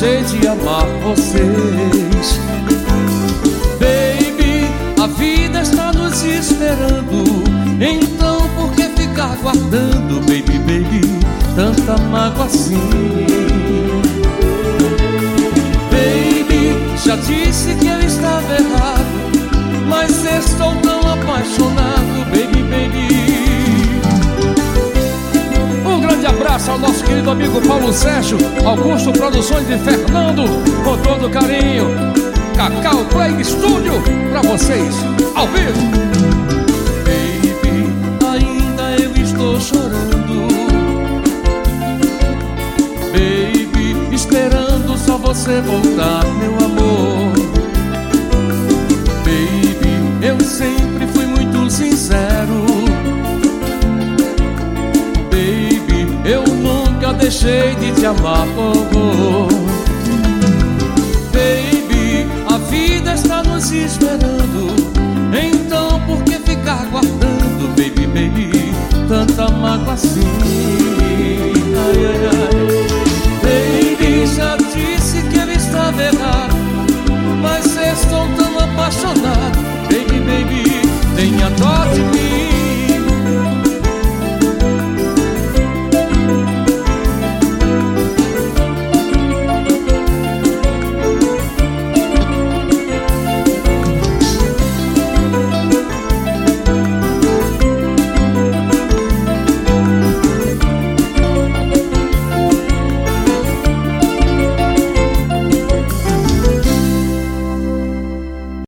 deixei de amar vocês. Baby, a vida está nos esperando, então por que ficar guardando, baby, baby, tanta mágoa assim? Baby, já disse que eu estava errado, mas estou tão apaixonado, baby, baby. Um grande abraço ao nosso querido amigo Paulo Sérgio, Augusto Produções de Fernando, com todo carinho. Cacau Play Studio pra vocês, ao vivo. Baby, ainda eu estou chorando, baby, esperando só você voltar, meu amor. Baby, eu sempre fui muito sincero, baby, eu nunca deixei de te amar, oh, oh. Baby, a vida está nos esperando, então por que ficar guardando, baby, baby, tanta mágoa assim?